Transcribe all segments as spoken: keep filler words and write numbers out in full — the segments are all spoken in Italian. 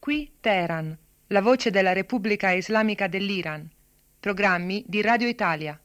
Qui Teheran, la voce della Repubblica Islamica dell'Iran. Programmi di Radio Italia.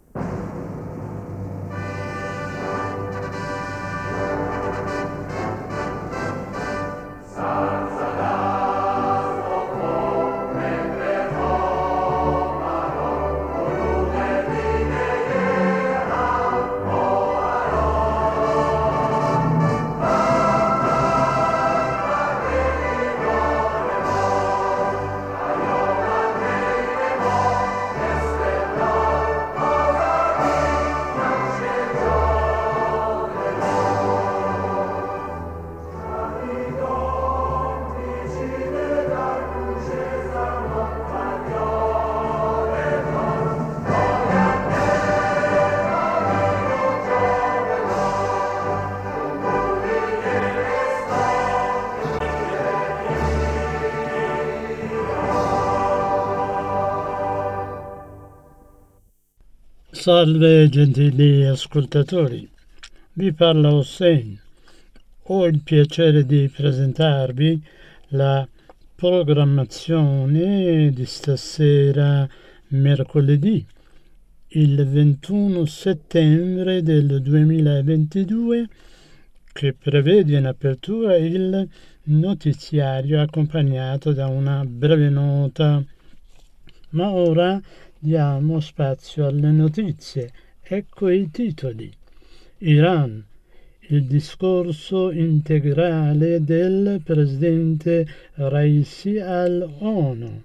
Salve gentili ascoltatori, vi parla Hossein. Ho il piacere di presentarvi la programmazione di stasera mercoledì, il ventuno settembre del duemilaventidue, che prevede in apertura il notiziario accompagnato da una breve nota. Ma ora diamo spazio alle notizie. Ecco i titoli. Iran. Il discorso integrale del presidente Raisi all'ONU.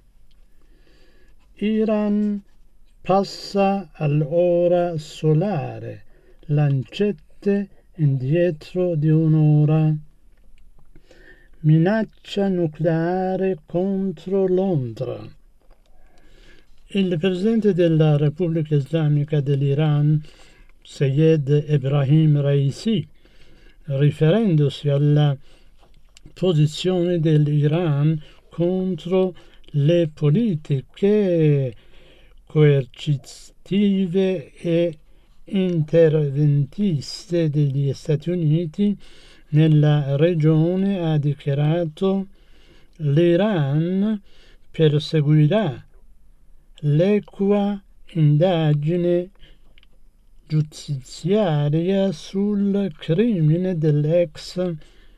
Iran passa all'ora solare. Lancette indietro di un'ora. Minaccia nucleare contro Londra. Il presidente della Repubblica Islamica dell'Iran, Seyed Ebrahim Raisi, riferendosi alla posizione dell'Iran contro le politiche coercitive e interventiste degli Stati Uniti nella regione, ha dichiarato: l'Iran perseguirà l'equa indagine giudiziaria sul crimine dell'ex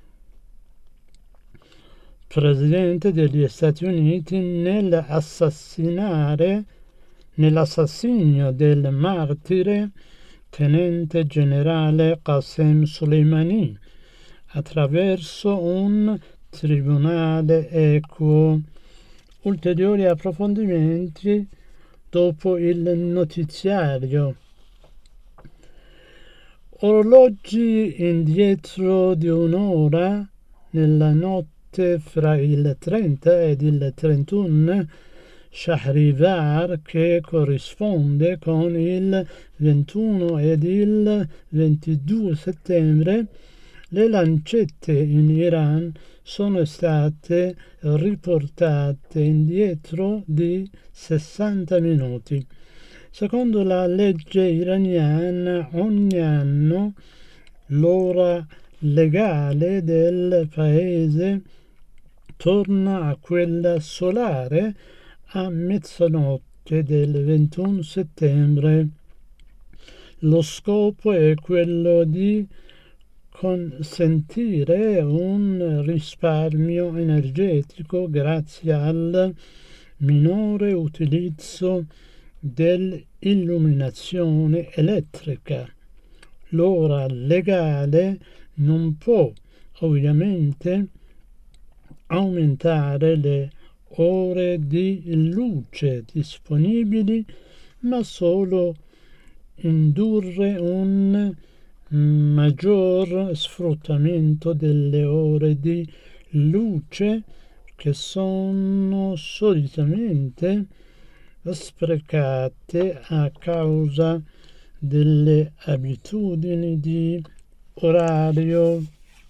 presidente degli Stati Uniti nell'assassinare nell'assassinio del martire tenente generale Qasem Soleimani attraverso un tribunale equo. Ulteriori approfondimenti dopo il notiziario. Orologi indietro di un'ora nella notte fra il trenta ed il trentuno Shahrivar, che corrisponde con il ventuno ed il ventidue settembre. Le lancette in Iran sono state riportate indietro di sessanta minuti. Secondo la legge iraniana, ogni anno l'ora legale del paese torna a quella solare a mezzanotte del ventuno settembre. Lo scopo è quello di consentire un risparmio energetico grazie al minore utilizzo dell'illuminazione elettrica. L'ora legale non può ovviamente aumentare le ore di luce disponibili, ma solo indurre un maggior sfruttamento delle ore di luce che sono solitamente sprecate a causa delle abitudini di orario.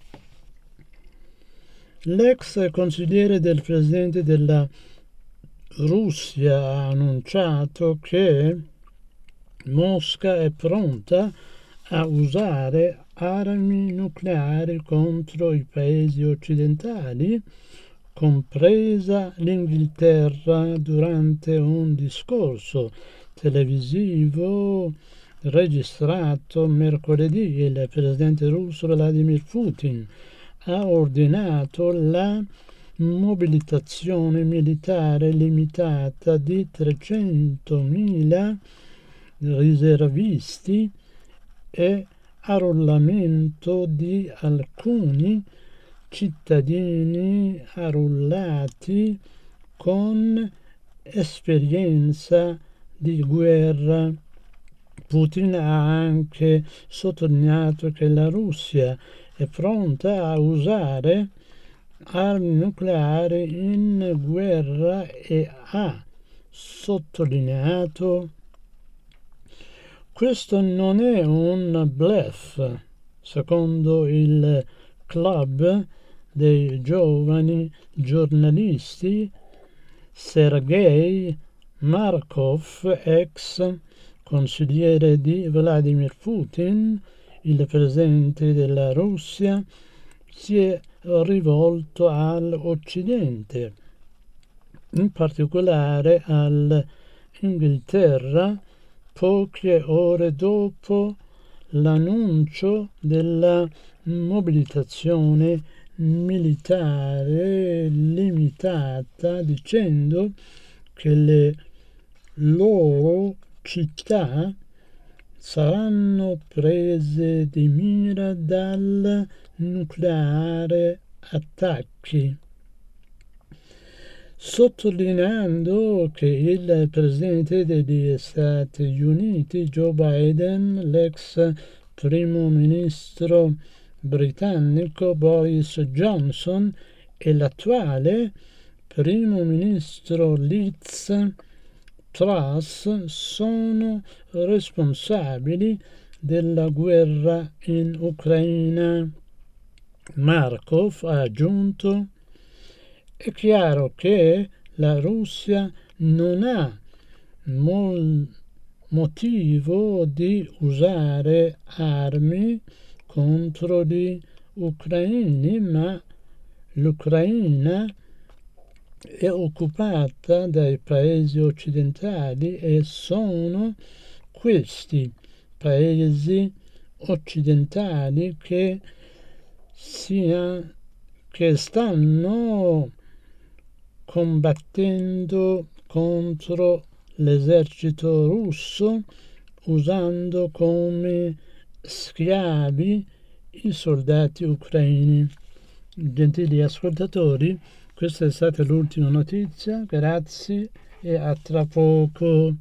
L'ex consigliere del presidente della Russia ha annunciato che Mosca è pronta a usare armi nucleari contro i paesi occidentali compresa l'Inghilterra, durante un discorso televisivo registrato mercoledì. Il presidente russo Vladimir Putin ha ordinato la mobilitazione militare limitata di trecentomila riservisti e arruolamento di alcuni cittadini arruolati con esperienza di guerra. Putin ha anche sottolineato che la Russia è pronta a usare armi nucleari in guerra e ha sottolineato: questo non è un bluff. Secondo il club dei giovani giornalisti, Sergei Markov, ex consigliere di Vladimir Putin, il presidente della Russia, si è rivolto all'Occidente, in particolare all'Inghilterra, poche ore dopo l'annuncio della mobilitazione militare limitata, dicendo che le loro città saranno prese di mira dal nucleare attacchi, sottolineando che il presidente degli Stati Uniti Joe Biden, l'ex primo ministro britannico Boris Johnson e l'attuale primo ministro Liz Truss sono responsabili della guerra in Ucraina. Markov ha aggiunto: è chiaro che la Russia non ha mol- motivo di usare armi contro gli ucraini, ma l'Ucraina è occupata dai paesi occidentali e sono questi paesi occidentali che, sia, che stanno combattendo contro l'esercito russo, usando come schiavi i soldati ucraini. Gentili ascoltatori, questa è stata l'ultima notizia. Grazie e a tra poco.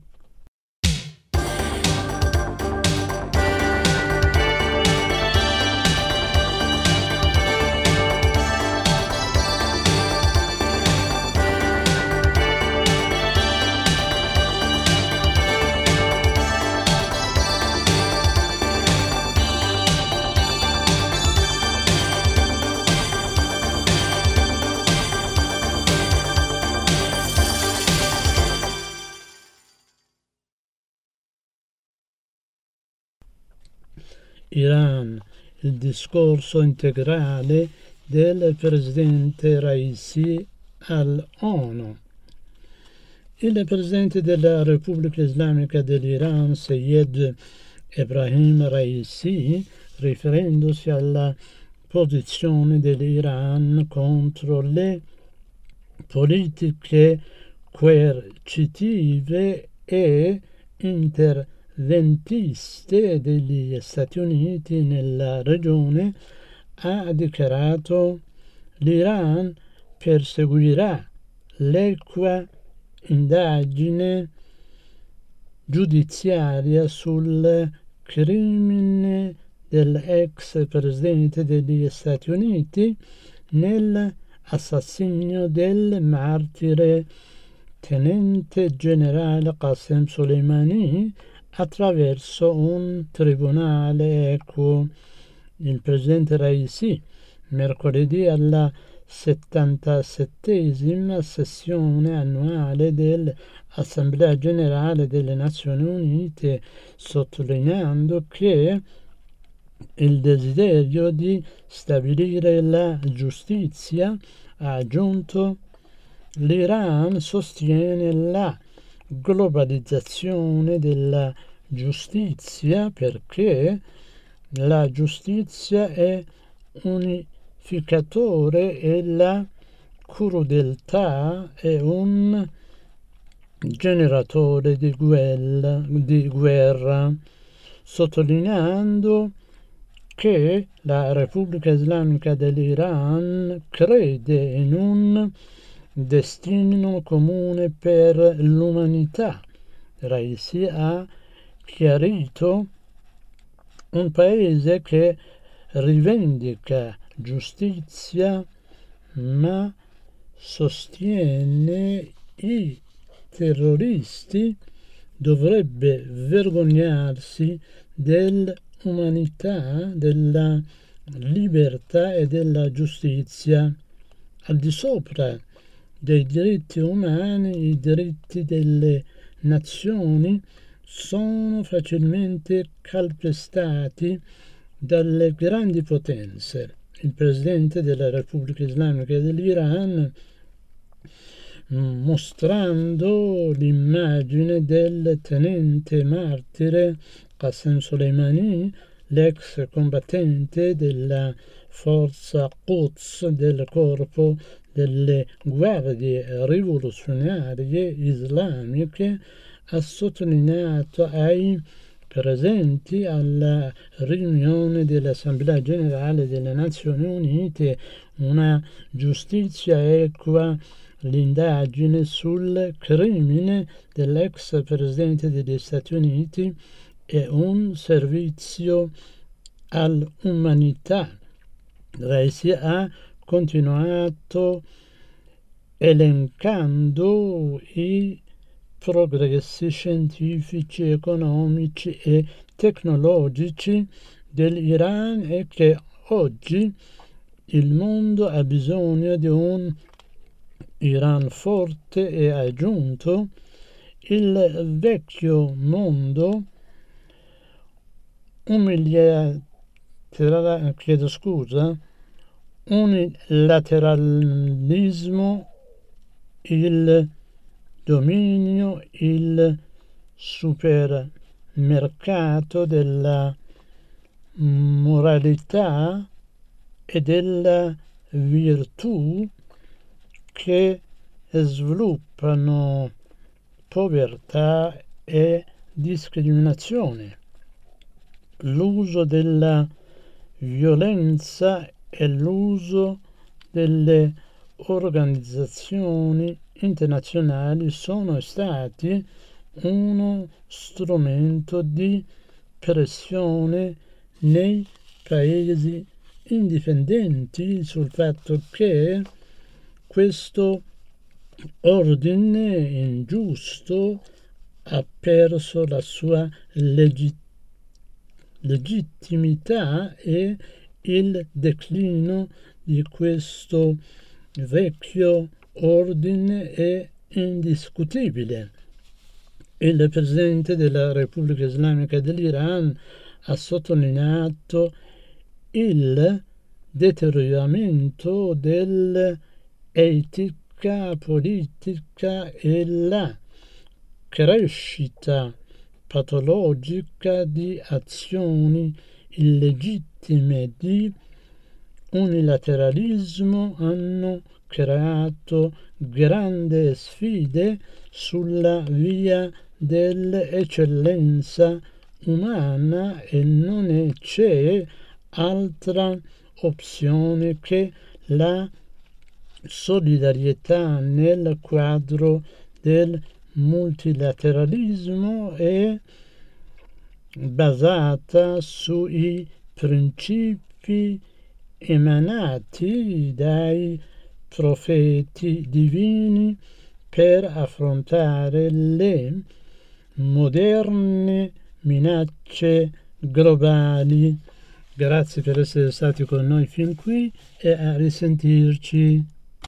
Iran, il discorso integrale del presidente Raisi all'ONU. Il presidente della Repubblica Islamica dell'Iran, Seyed Ebrahim Raisi, riferendosi alla posizione dell'Iran contro le politiche coercitive e interventiste degli Stati Uniti nella regione, ha dichiarato: l'Iran perseguirà l'equa indagine giudiziaria sul crimine dell'ex presidente degli Stati Uniti nell'assassinio del martire tenente generale Qasem Soleimani attraverso un tribunale equo. Il presidente Raisi, mercoledì alla settantasettesima sessione annuale dell'Assemblea Generale delle Nazioni Unite, sottolineando che il desiderio di stabilire la giustizia ha aggiunto: l'Iran sostiene la globalizzazione della giustizia perché la giustizia è unificatore e la crudeltà è un generatore di guerra, di guerra, sottolineando che la Repubblica Islamica dell'Iran crede in un destino comune per l'umanità. Raisi ha chiarito: un paese che rivendica giustizia ma sostiene i terroristi dovrebbe vergognarsi dell'umanità, della libertà e della giustizia. Al di sopra dei diritti umani, i diritti delle nazioni sono facilmente calpestati dalle grandi potenze. Il presidente della Repubblica Islamica dell'Iran, mostrando l'immagine del tenente martire Qasem Soleimani, l'ex combattente della forza Quds del corpo delle guardie rivoluzionarie islamiche, ha sottolineato ai presenti alla riunione dell'Assemblea Generale delle Nazioni Unite una giustizia equa, l'indagine sul crimine dell'ex presidente degli Stati Uniti è un servizio all'umanità. Raisi ha continuato elencando i progressi scientifici, economici e tecnologici dell'Iran e che oggi il mondo ha bisogno di un Iran forte, e ha aggiunto: il vecchio mondo umiliaterà, chiedo scusa, unilateralismo, il dominio, il supermercato della moralità e della virtù che sviluppano povertà e discriminazione. L'uso della violenza e l'uso delle organizzazioni internazionali sono stati uno strumento di pressione nei paesi indipendenti sul fatto che questo ordine ingiusto ha perso la sua legittimità legittimità e il declino di questo vecchio ordine è indiscutibile. Il presidente della Repubblica Islamica dell'Iran ha sottolineato il deterioramento dell'etica politica e la crescita patologica di azioni illegittime di unilateralismo hanno creato grandi sfide sulla via dell'eccellenza umana e non c'è altra opzione che la solidarietà nel quadro del multilateralismo è basata sui principi emanati dai profeti divini per affrontare le moderne minacce globali. Grazie per essere stati con noi fin qui e a risentirci.